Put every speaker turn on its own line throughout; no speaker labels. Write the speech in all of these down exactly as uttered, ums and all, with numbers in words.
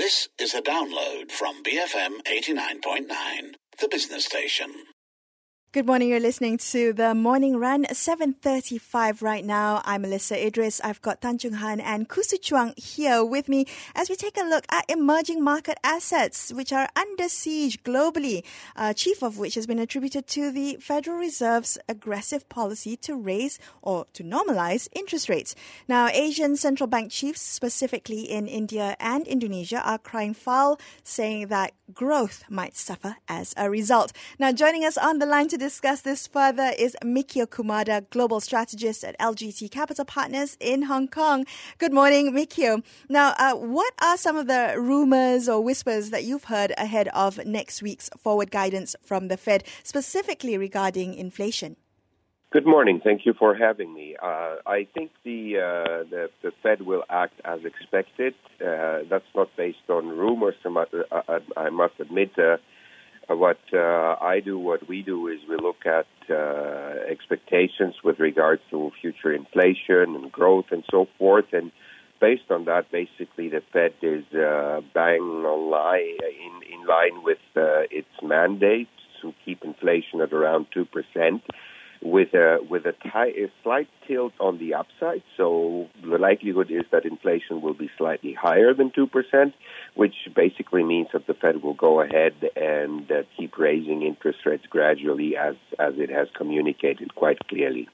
This is a download from B F M eighty-nine point nine, the business station.
Good morning, you're listening to The Morning Run, seven thirty-five right now. I'm Melissa Idris. I've got Tan Chung Han and Khoo Hsu Chuang here with me as we take a look at emerging market assets which are under siege globally, uh, chief of which has been attributed to the Federal Reserve's aggressive policy to raise or to normalize interest rates. Now, Asian central bank chiefs, specifically in India and Indonesia, are crying foul, saying that growth might suffer as a result. Now, joining us on the line to discuss this further is Mikio Kumada, Global Strategist at L G T Capital Partners in Hong Kong. Good morning, Mikio. Now, uh, what are some of the rumors or whispers that you've heard ahead of next week's forward guidance from the Fed, specifically regarding inflation?
Good morning. Thank you for having me. Uh, I think the, uh, the the Fed will act as expected. Uh, that's not based on rumors. I, I must admit. Uh, What uh, I do, what we do, is we look at uh, expectations with regards to future inflation and growth and so forth. And based on that, basically, the Fed is uh, bang on line, in, in line with uh, its mandate to keep inflation at around two percent. With a with a, tie, a slight tilt on the upside, so the likelihood is that inflation will be slightly higher than two percent, which basically means that the Fed will go ahead and uh, keep raising interest rates gradually, as as it has communicated quite clearly.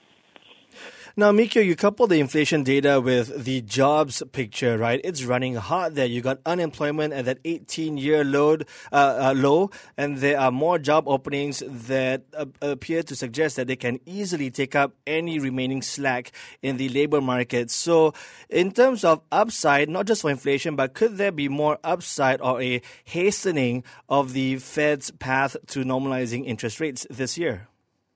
Now, Mikio, you couple the inflation data with the jobs picture, right? It's running hot there. You got unemployment at that eighteen-year low, uh, uh, low, and there are more job openings that uh, appear to suggest that they can easily take up any remaining slack in the labor market. So, in terms of upside, not just for inflation, but could there be more upside or a hastening of the Fed's path to normalizing interest rates this year?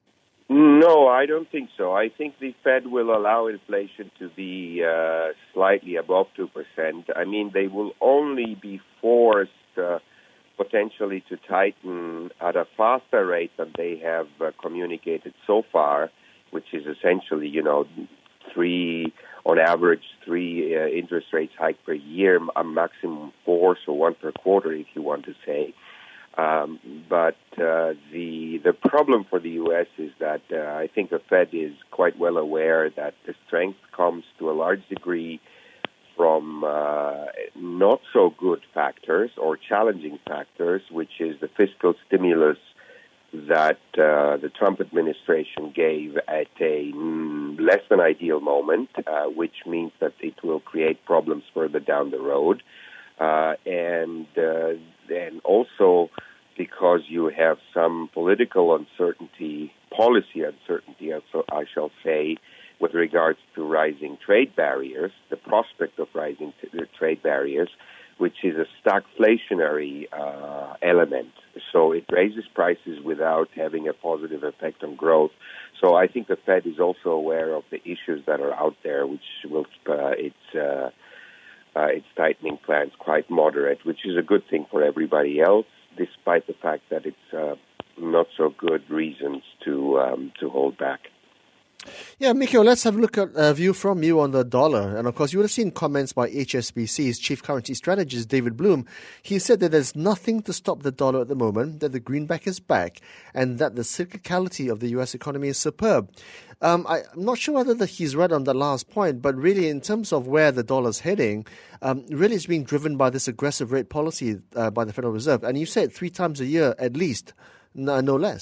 No, I don't think so. I think the Fed will allow inflation to be uh, slightly above two percent. I mean, they will only be forced uh, potentially to tighten at a faster rate than they have uh, communicated so far, which is essentially, you know, three, on average, three uh, interest rates hike per year, a maximum four, so one per quarter, if you want to say. Um, but uh, the the problem for the U S is that uh, I think the Fed is quite well aware that the strength comes to a large degree from uh, not so good factors or challenging factors, which is the fiscal stimulus that uh, the Trump administration gave at a mm, less than ideal moment, uh, which means that it will create problems further down the road. Uh, and uh, then also because you have some political uncertainty, policy uncertainty, I shall say, with regards to rising trade barriers, the prospect of rising t- trade barriers, which is a stagflationary uh, element. So it raises prices without having a positive effect on growth. So I think the Fed is also aware of the issues that are out there, which will keep uh, its uh, Uh, its tightening plans quite moderate, which is a good thing for everybody else, despite the fact that it's uh, not so good reasons to um, to hold back.
Yeah, Mikio, let's have a look at a view from you on the dollar. And of course, you would have seen comments by H S B C's chief currency strategist, David Bloom. He said that there's nothing to stop the dollar at the moment, that the greenback is back, and that the cyclicality of the U S economy is superb. Um, I, I'm not sure whether that he's right on the last point, but really in terms of where the dollar's heading, um, really it's being driven by this aggressive rate policy uh, by the Federal Reserve. And you said three times a year at least, no, no less.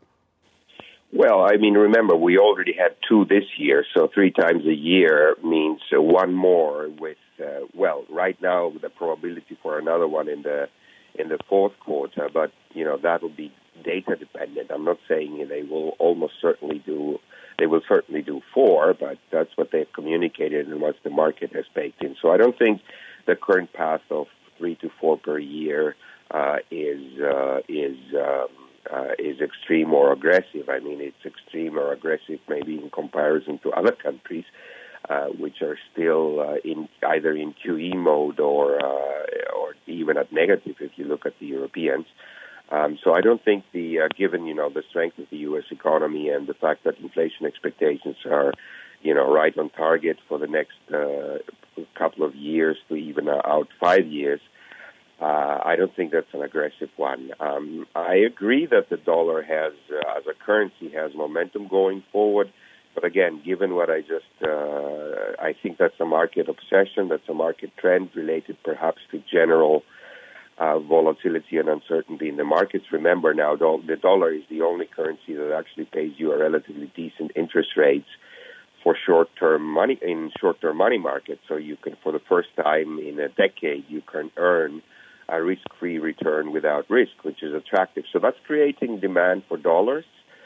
Well, I mean, remember, we already had two this year, so three times a year means uh, one more with, uh, well, right now the probability for another one in the in the fourth quarter, but, you know, that will be data dependent. I'm not saying they will almost certainly do, they will certainly do four, but that's what they've communicated and what the market has baked in. So I don't think the current path of three to four per year uh, is, uh, is, um, Uh, is extreme or aggressive. I mean, it's extreme or aggressive maybe in comparison to other countries, uh, which are still uh, in either in Q E mode or uh, or even at negative if you look at the Europeans. Um, so I don't think the uh, given you know the strength of the U S economy and the fact that inflation expectations are you know right on target for the next uh, couple of years to even out five years. Uh, I don't think that's an aggressive one. Um, I agree that the dollar has, uh, as a currency, has momentum going forward. But again, given what I just, uh, I think that's a market obsession. That's a market trend related perhaps to general uh, volatility and uncertainty in the markets. Remember now, the dollar is the only currency that actually pays you a relatively decent interest rates for short-term money in short-term money markets. So you can, for the first time in a decade, you can earn a risk-free return without risk, which is attractive. So that's creating demand for dollars.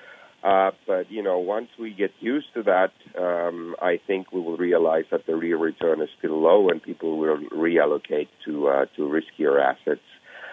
Uh, but, you know, once we get used to that, um, I think we will realize that the real return is still low and people will reallocate to uh, to riskier assets,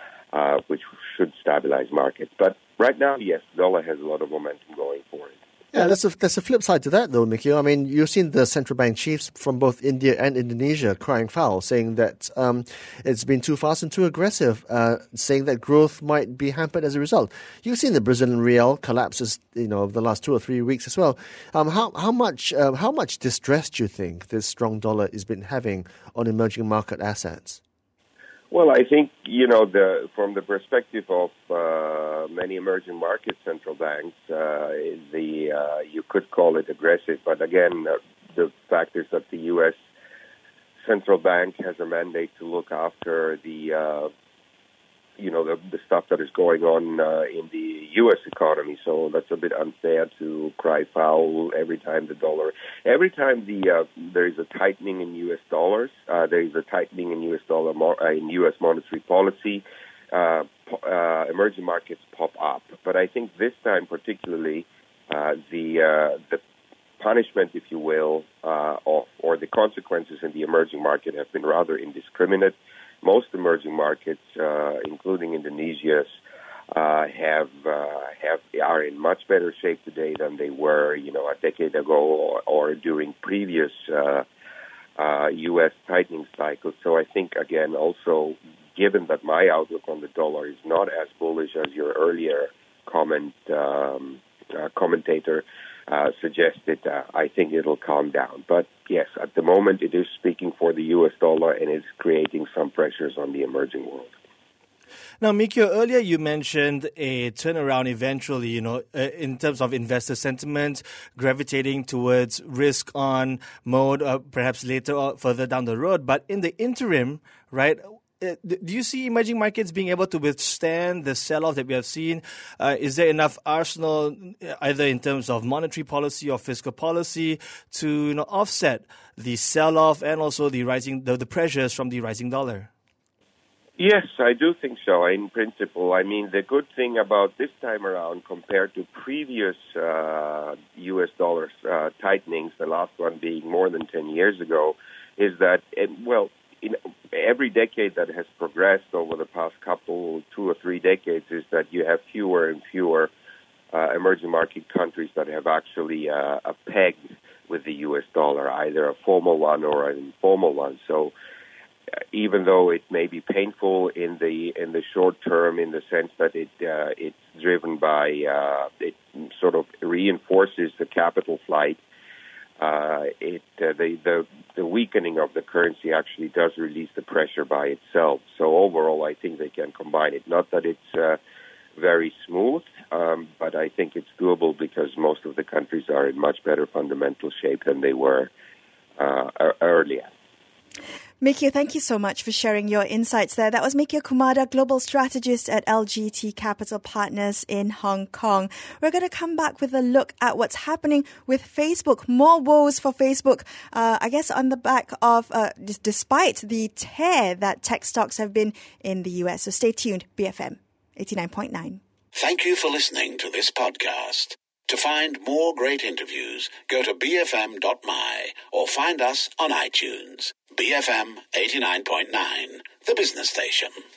uh, which should stabilize markets. But right now, yes, the dollar has a lot of momentum going for it.
Yeah, there's a, there's a flip side to that, though, Mikhail. I mean, you've seen the central bank chiefs from both India and Indonesia crying foul, saying that um, it's been too fast and too aggressive, uh, saying that growth might be hampered as a result. You've seen the Brazilian real collapses, you know, over the last two or three weeks as well. Um, how how much uh, how much distress do you think this strong dollar has been having on emerging market assets?
Well, I think, you know, the from the perspective of uh, many emerging market central banks, uh, the uh, you could call it aggressive, but again, uh, the fact is that the U S central bank has a mandate to look after the, uh, you know, the, the stuff that is going on uh, in the U S economy. So that's a bit unfair to cry foul every time the dollar, every time the uh, there is a tightening in U S dollars, uh, there is a tightening in U S dollar uh, in U S monetary policy. Uh, uh, emerging markets pop up, but I think this time particularly uh, the uh, the punishment, if you will, uh, of, or the consequences in the emerging market have been rather indiscriminate. Most emerging markets, uh, including Indonesia's, uh, have uh, have are in much better shape today than they were, you know, a decade ago or, or during previous uh, uh, U S tightening cycles. So I think, again, also given that my outlook on the dollar is not as bullish as your earlier comment um, uh, commentator uh, suggested, uh, I think it'll calm down. But yes, at the moment it is speaking for the U S dollar and is creating some pressures on the emerging world.
Now, Mikhail, earlier you mentioned a turnaround eventually, you know, uh, in terms of investor sentiment, gravitating towards risk-on mode, uh, perhaps later or further down the road. But in the interim, right, uh, do you see emerging markets being able to withstand the sell-off that we have seen? Uh, is there enough arsenal, either in terms of monetary policy or fiscal policy, to, you know, offset the sell-off and also the rising the, the pressures from the rising dollar?
Yes, I do think so, in principle. I mean, the good thing about this time around compared to previous uh, U S dollar uh, tightenings, the last one being more than ten years ago, is that, it, well, in every decade that has progressed over the past couple, two or three decades, is that you have fewer and fewer uh, emerging market countries that have actually uh, a peg with the U S dollar, either a formal one or an informal one. So even though it may be painful in the in the short term, in the sense that it uh, it's driven by uh, it sort of reinforces the capital flight, uh, it uh, the, the the weakening of the currency actually does release the pressure by itself. So overall, I think they can combine it. Not that it's uh, very smooth, um, but I think it's doable because most of the countries are in much better fundamental shape than they were uh, earlier.
Mikhail, thank you so much for sharing your insights there. That was Mikhail Kumada, Global Strategist at L G T Capital Partners in Hong Kong. We're going to come back with a look at what's happening with Facebook. More woes for Facebook, uh, I guess on the back of, uh, d- despite the tear that tech stocks have been in the U S. So stay tuned, B F M eighty-nine point nine.
Thank you for listening to this podcast. To find more great interviews, go to b f m dot m y or find us on iTunes. B F M eighty-nine point nine, the business station.